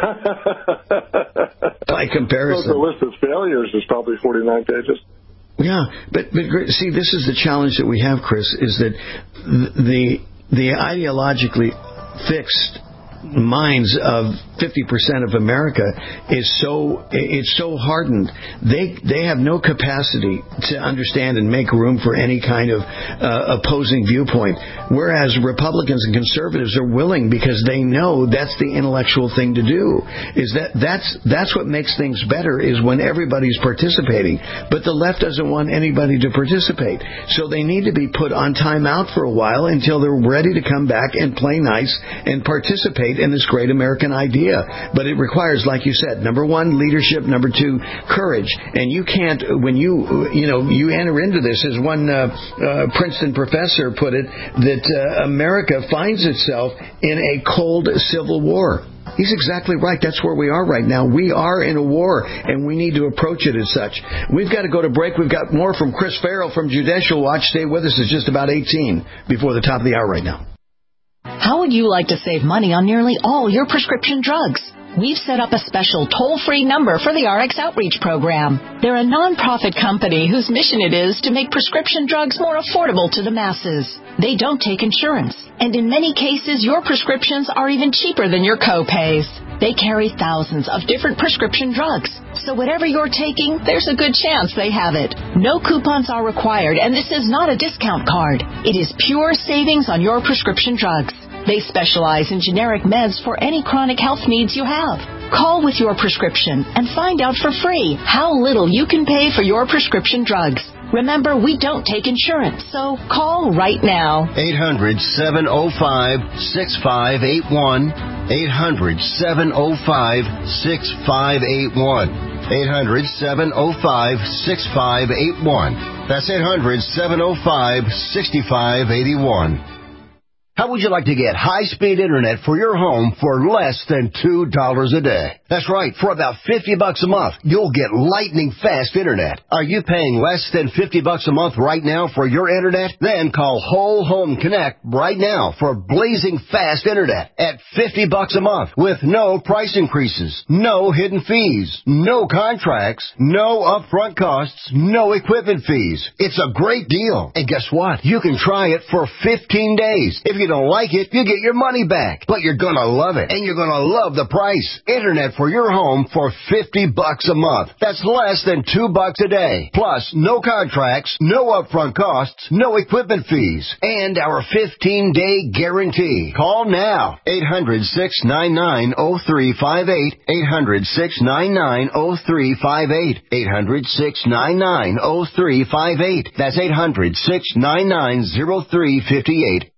By comparison. The list of failures is probably 49 pages. Yeah, but see, this is the challenge that we have, Chris, is that the ideologically fixed minds of 50% of America is so hardened. They have no capacity to understand and make room for any kind of opposing viewpoint. Whereas Republicans and conservatives are willing because they know that's the intellectual thing to do. That's what makes things better is when everybody's participating. But the left doesn't want anybody to participate. So they need to be put on timeout for a while until they're ready to come back and play nice and participate in this great American idea. But it requires, like you said, number one, leadership, number two, courage. And you can't, when you enter into this, as one Princeton professor put it, that America finds itself in a cold civil war. He's exactly right. That's where we are right now. We are in a war, and we need to approach it as such. We've got to go to break. We've got more from Chris Farrell from Judicial Watch. Stay with us. It's just about 18 before the top of the hour right now. How would you like to save money on nearly all your prescription drugs? We've set up a special toll-free number for the RX Outreach Program. They're a non-profit company whose mission it is to make prescription drugs more affordable to the masses. They don't take insurance, and in many cases, your prescriptions are even cheaper than your co-pays. They carry thousands of different prescription drugs, so whatever you're taking, there's a good chance they have it. No coupons are required, and this is not a discount card. It is pure savings on your prescription drugs. They specialize in generic meds for any chronic health needs you have. Call with your prescription and find out for free how little you can pay for your prescription drugs. Remember, we don't take insurance, so call right now. 800-705-6581. 800-705-6581. 800-705-6581. That's 800-705-6581. How would you like to get high-speed internet for your home for less than $2 a day? That's right. For about $50 a month, you'll get lightning fast internet. Are you paying less than $50 a month right now for your internet? Then call Whole Home Connect right now for blazing fast internet at $50 a month with no price increases, no hidden fees, no contracts, no upfront costs, no equipment fees. It's a great deal. And guess what? You can try it for 15 days. If you you don't like it, you get your money back. But you're gonna love it, and you're gonna love the price. Internet for your home for $50 a month. That's less than $2 a day. Plus, no contracts, no upfront costs, no equipment fees, and our 15-day guarantee. Call now. 800-699-0358. 800-699-0358. 800-699-0358. That's 800-699-0358.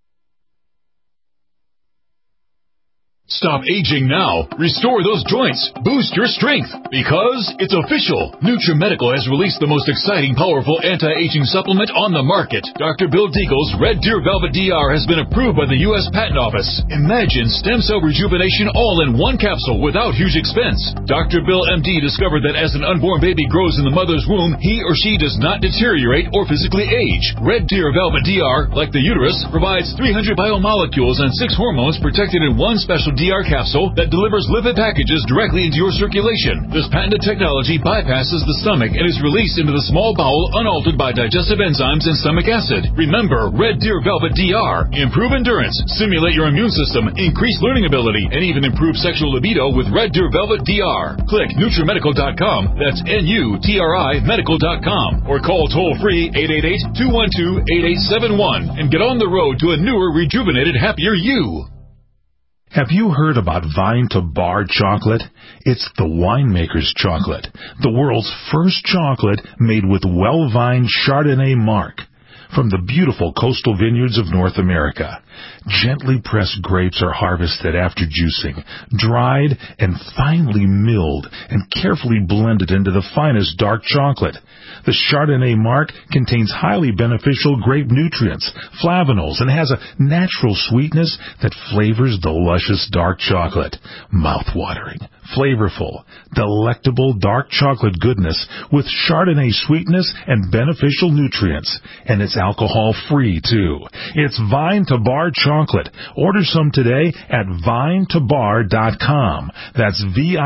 Stop aging now. Restore those joints. Boost your strength. Because it's official. NutriMedical has released the most exciting, powerful anti-aging supplement on the market. Dr. Bill Deagle's Red Deer Velvet DR has been approved by the U.S. Patent Office. Imagine stem cell rejuvenation all in one capsule without huge expense. Dr. Bill MD discovered that as an unborn baby grows in the mother's womb, he or she does not deteriorate or physically age. Red Deer Velvet DR, like the uterus, provides 300 biomolecules and 6 hormones protected in one special DR capsule that delivers lipid packages directly into your circulation. This patented technology bypasses the stomach and is released into the small bowel unaltered by digestive enzymes and stomach acid. Remember, Red Deer Velvet DR. Improve endurance, stimulate your immune system, increase learning ability, and even improve sexual libido with Red Deer Velvet DR. Click NutriMedical.com, that's NUTRI Medical.com, or call toll-free 888-212-8871 and get on the road to a newer, rejuvenated, happier you. Have you heard about Vine to Bar chocolate? It's the winemaker's chocolate, the world's first chocolate made with well-vined Chardonnay marc from the beautiful coastal vineyards of North America. Gently pressed grapes are harvested after juicing, dried and finely milled and carefully blended into the finest dark chocolate. The Chardonnay marc contains highly beneficial grape nutrients, flavanols, and has a natural sweetness that flavors the luscious dark chocolate. Mouth-watering, flavorful, delectable dark chocolate goodness with Chardonnay sweetness and beneficial nutrients. And it's alcohol-free, too. It's Vine to Bar chocolate. Order some today at vinetobar.com. That's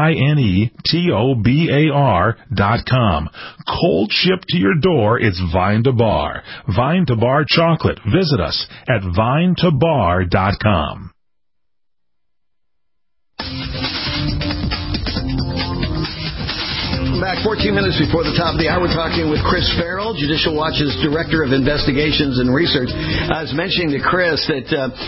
VINETOBAR.com. Cold shipped to your door, it's Vine to Bar. Vine to Bar chocolate. Visit us at vinetobar.com. Back 14 minutes before the top of the hour, we're talking with Chris Farrell, Judicial Watch's Director of Investigations and Research. I was mentioning to Chris that,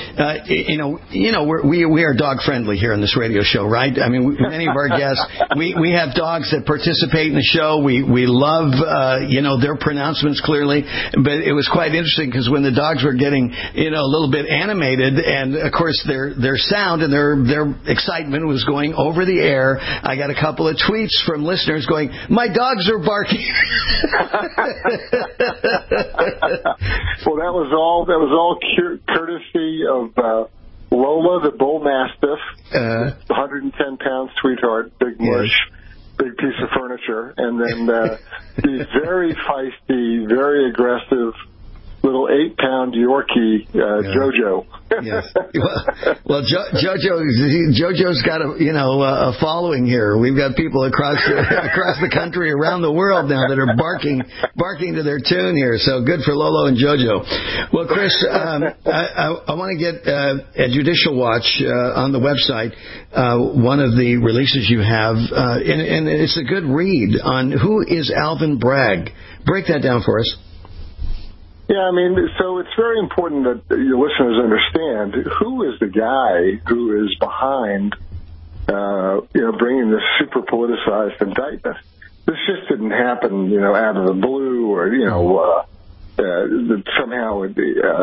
we are dog friendly here on this radio show, right? I mean, many of our guests, we have dogs that participate in the show. We love, their pronouncements clearly, but it was quite interesting because when the dogs were getting, a little bit animated, and of course their sound and their excitement was going over the air, I got a couple of tweets from listeners going, "My dogs are barking." Well, that was all courtesy of Lola, the bull mastiff, 110-pound sweetheart, big mush, big piece of furniture, and then the very feisty, very aggressive little 8-pound Yorkie, Jojo. Yes. Well, Jojo's got a following here. We've got people across the country, around the world now that are barking to their tune here. So good for Lolo and Jojo. Well, Chris, I want to get at Judicial Watch on the website. One of the releases you have, and it's a good read on who is Alvin Bragg. Break that down for us. Yeah, so it's very important that your listeners understand who is the guy who is behind, bringing this super politicized indictment. This just didn't happen, out of the blue, or that somehow a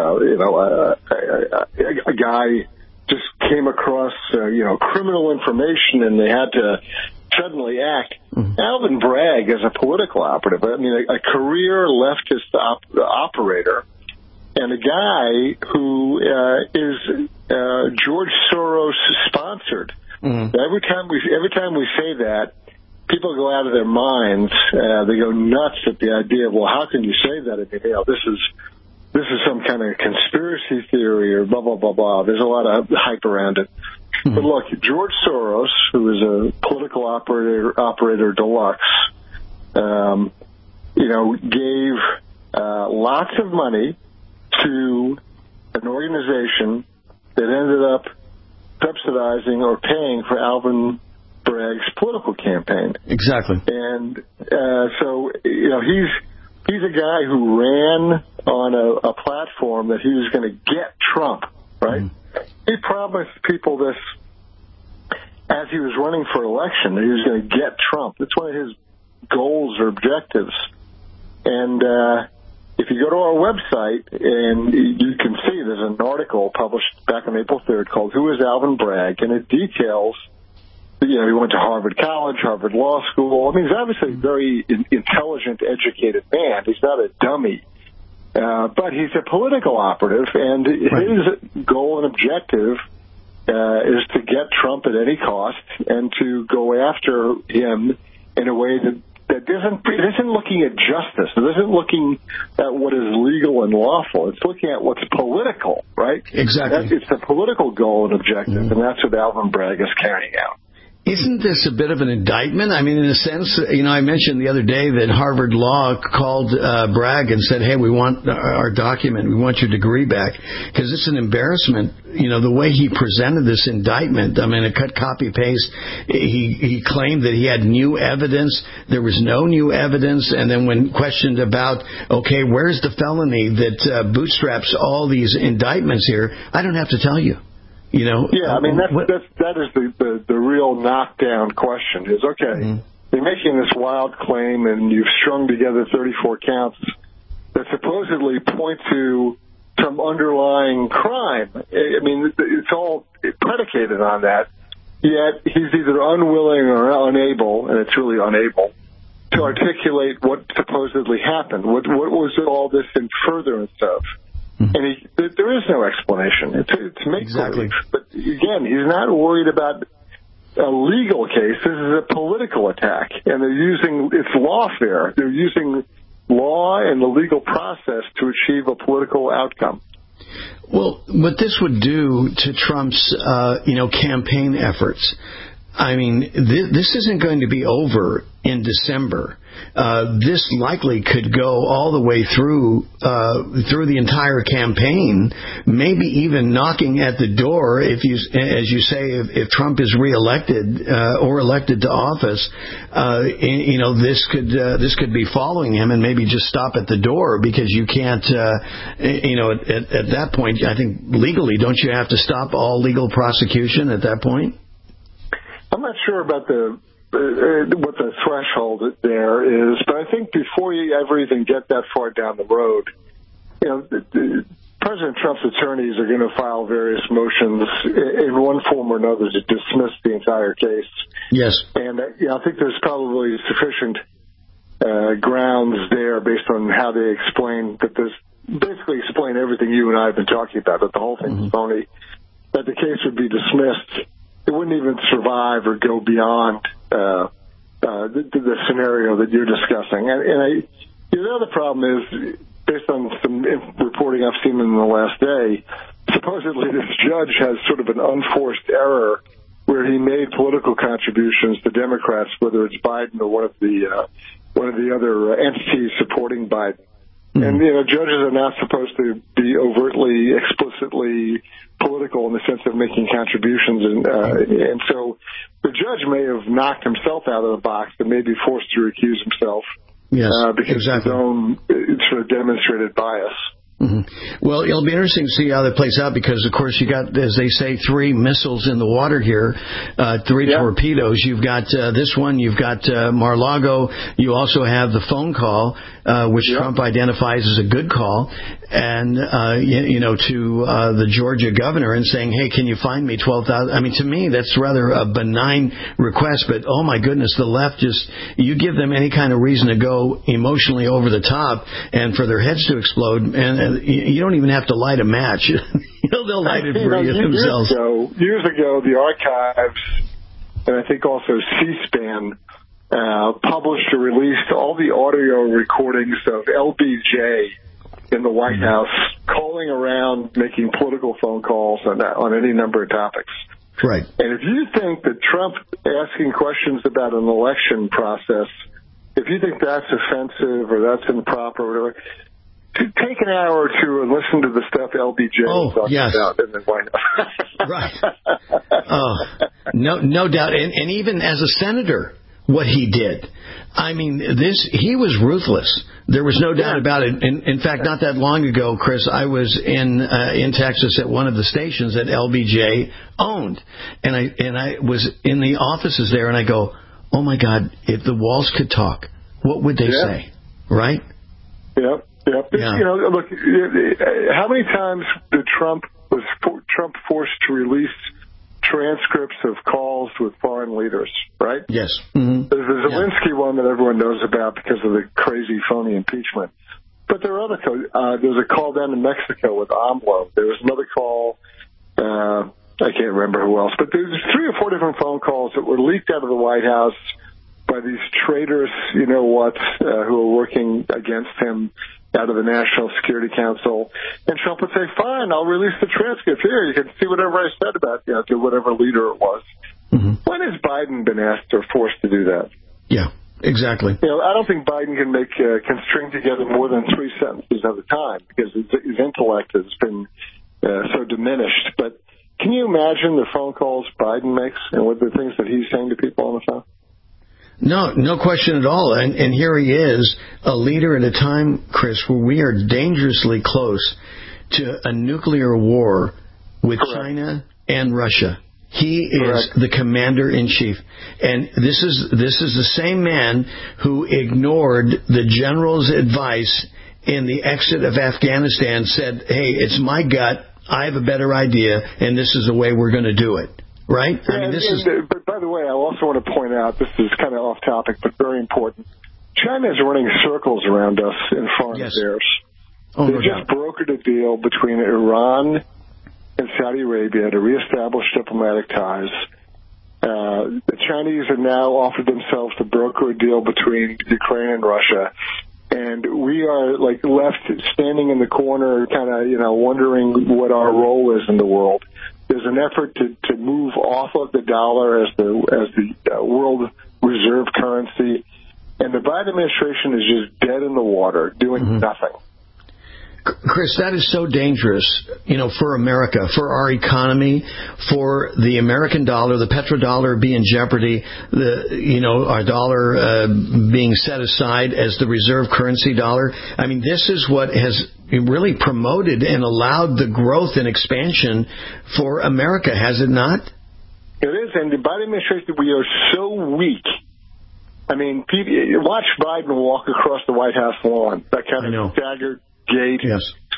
guy just came across, criminal information and they had to suddenly act. Mm-hmm. Alvin Bragg is a political operative. A career leftist operator, and a guy who is George Soros sponsored. Mm-hmm. Every time we say that, people go out of their minds. They go nuts at the idea of, well, how can you say that? This is some kind of conspiracy theory or blah blah blah blah. There's a lot of hype around it. Mm-hmm. But look, George Soros, who is a political operator deluxe, gave lots of money to an organization that ended up subsidizing or paying for Alvin Bragg's political campaign. Exactly. And so, he's a guy who ran on a platform that he was going to get Trump, right? Mm-hmm. He promised people this as he was running for election, that he was going to get Trump. It's one of his goals or objectives. And if you go to our website, and you can see there's an article published back on April 3rd called Who is Alvin Bragg? And it details, he went to Harvard College, Harvard Law School. I mean, he's obviously a very intelligent, educated man. He's not a dummy. But he's a political operative, and his goal and objective is to get Trump at any cost and to go after him in a way that isn't looking at justice. It isn't looking at what is legal and lawful. It's looking at what's political, right? Exactly. It's a political goal and objective, and that's what Alvin Bragg is carrying out. Isn't this a bit of an indictment? I mean, in a sense, I mentioned the other day that Harvard Law called Bragg and said, hey, we want our document. We want your degree back. Because it's an embarrassment, the way he presented this indictment. I mean, a cut, copy, paste. He claimed that he had new evidence. There was no new evidence. And then when questioned about, okay, where's the felony that bootstraps all these indictments here, I don't have to tell you. Yeah, I mean, that is the real knockdown question is, okay, you're making this wild claim and you've strung together 34 counts that supposedly point to some underlying crime. I mean, it's all predicated on that, yet he's either unwilling or unable, and it's really unable, to articulate what supposedly happened. What was all this in furtherance of? And there is no explanation. It's make-believe. But again, he's not worried about a legal case. This is a political attack, and it's lawfare. They're using law and the legal process to achieve a political outcome. Well, what this would do to Trump's, campaign efforts, I mean, this isn't going to be over in December. This likely could go all the way through the entire campaign, maybe even knocking at the door. As you say, if Trump is reelected or elected to office, this could be following him and maybe just stop at the door, because you can't, at that point, I think legally, don't you have to stop all legal prosecution at that point? I'm not sure about what the threshold there is, but I think before you ever even get that far down the road, President Trump's attorneys are going to file various motions in one form or another to dismiss the entire case. Yes. And I think there's probably sufficient grounds there based on how they explain everything you and I have been talking about, that the whole thing is phony, that the case would be dismissed. It wouldn't even survive or go beyond the scenario that you're discussing. And the other problem is, based on some reporting I've seen in the last day, supposedly this judge has sort of an unforced error where he made political contributions to Democrats, whether it's Biden or one of the other entities supporting Biden. And, judges are not supposed to be overtly, explicitly political in the sense of making contributions. And so the judge may have knocked himself out of the box and may be forced to recuse himself. Yes, because of his own sort of demonstrated bias. Mm-hmm. Well, it'll be interesting to see how that plays out, because, of course, you got, as they say, 3 missiles in the water here, 3 torpedoes. You've got this one. You've got Mar-a-Lago. You also have the phone call, which Trump identifies as a good call, and to the Georgia governor and saying, hey, can you find me 12,000? I mean, to me, that's rather a benign request, but oh my goodness, the left you give them any kind of reason to go emotionally over the top and for their heads to explode, and you don't even have to light a match. They'll light it for you themselves. Years ago, the archives, and I think also C-SPAN, published or released all the audio recordings of LBJ in the White House calling around, making political phone calls on any number of topics. Right. And if you think that Trump asking questions about an election process, if you think that's offensive or that's improper or whatever, take an hour or two and listen to the stuff LBJ was talking about in the White House. Right. No doubt. And even as a senator, what he did. I mean, he was ruthless. There was no doubt about it. In fact, not that long ago, Chris, I was in Texas at one of the stations that LBJ owned. And I was in the offices there, and I go, oh, my God, if the walls could talk, what would they say? Right? Yep. Yeah. You know, look, how many times did Trump forced to release transcripts of calls with foreign leaders, right? Yes. Mm-hmm. There's the Zelensky one that everyone knows about because of the crazy, phony impeachment. But there are other calls. There's a call down to Mexico with AMLO. There was another call, I can't remember who else, but there's 3 or 4 different phone calls that were leaked out of the White House by these traitors, you know what, who are working against him out of the National Security Council. And Trump would say, fine, I'll release the transcript. Here, you can see whatever I said about, to whatever leader it was. Mm-hmm. When has Biden been asked or forced to do that? Yeah, exactly. I don't think Biden can string together more than 3 sentences at a time because his intellect has been so diminished. But can you imagine the phone calls Biden makes and what the things that he's saying to people on the phone? No question at all. And here he is, a leader at a time, Chris, where we are dangerously close to a nuclear war with China and Russia. He is the commander-in-chief. And this is the same man who ignored the general's advice in the exit of Afghanistan, said, hey, it's my gut, I have a better idea, and this is the way we're going to do it. Right? But by the way, I also want to point out, this is kind of off topic, but very important. China is running circles around us in foreign affairs. They just brokered a deal between Iran and Saudi Arabia to reestablish diplomatic ties. The Chinese have now offered themselves to broker a deal between Ukraine and Russia. And we are left standing in the corner, kind of, wondering what our role is in the world. There's an effort to move off of the dollar as the world reserve currency, and the Biden administration is just dead in the water, doing nothing. Chris, that is so dangerous, for America, for our economy, for the American dollar, the petrodollar be in jeopardy, our dollar being set aside as the reserve currency dollar. I mean, this is what has really promoted and allowed the growth and expansion for America, has it not? It is, and the Biden administration, we are so weak. I mean, watch Biden walk across the White House lawn, that kind of staggered gait. Yes.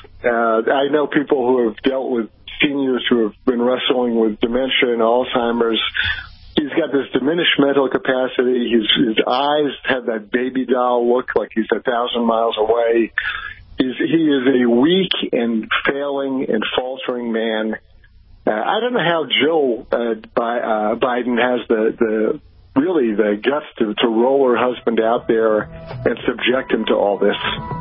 I know people who have dealt with seniors who have been wrestling with dementia and Alzheimer's. He's got this diminished mental capacity. His eyes have that baby doll look, like he's 1,000 miles away. He is a weak and failing and faltering man. I don't know how Jill Biden has the guts to roll her husband out there and subject him to all this.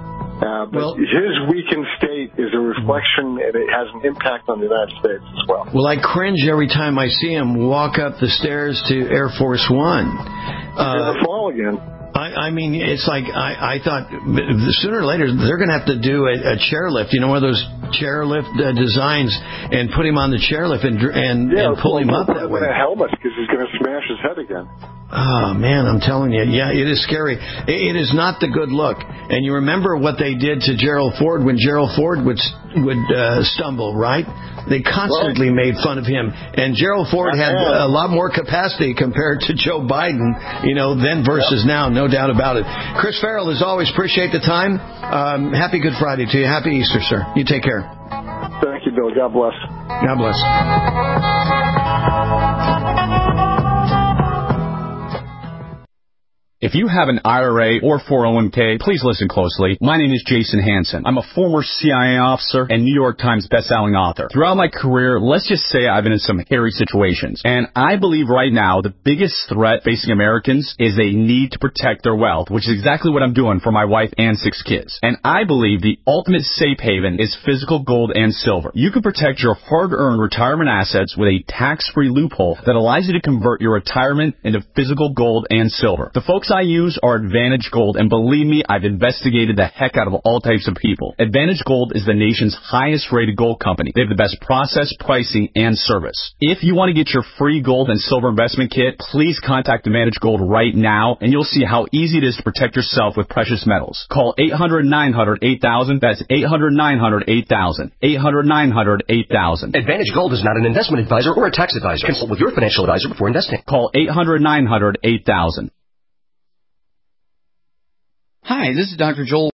But his weakened state is a reflection, and it has an impact on the United States as well. Well, I cringe every time I see him walk up the stairs to Air Force One. He'll fall again. I mean, it's like I thought sooner or later they're going to have to do a chairlift, one of those chairlift designs, and put him on the chairlift and pull him up that way. With a helmet because he's going to smash his head again. Oh, man, I'm telling you. Yeah, it is scary. It is not the good look. And you remember what they did to Gerald Ford when Gerald Ford would stumble, right? They constantly made fun of him. And Gerald Ford had a lot more capacity compared to Joe Biden, then versus now, no doubt about it. Chris Farrell, as always, appreciate the time. Happy Good Friday to you. Happy Easter, sir. You take care. Thank you, Bill. God bless. God bless. If you have an IRA or 401k, please listen closely. My name is Jason Hansen. I'm a former CIA officer and New York Times bestselling author. Throughout my career, let's just say I've been in some hairy situations. And I believe right now the biggest threat facing Americans is they need to protect their wealth, which is exactly what I'm doing for my wife and 6 kids. And I believe the ultimate safe haven is physical gold and silver. You can protect your hard-earned retirement assets with a tax-free loophole that allows you to convert your retirement into physical gold and silver. The folks I use are Advantage Gold, and believe me, I've investigated the heck out of all types of people. Advantage Gold is the nation's highest rated gold company. They have the best process, pricing, and service. If you want to get your free gold and silver investment kit, please contact Advantage Gold right now, and you'll see how easy it is to protect yourself with precious metals. Call 800-900-8000. That's 800-900-8000. 800-900-8000. Advantage Gold is not an investment advisor or a tax advisor. Consult with your financial advisor before investing. Call 800-900-8000. Hi, this is Dr. Joel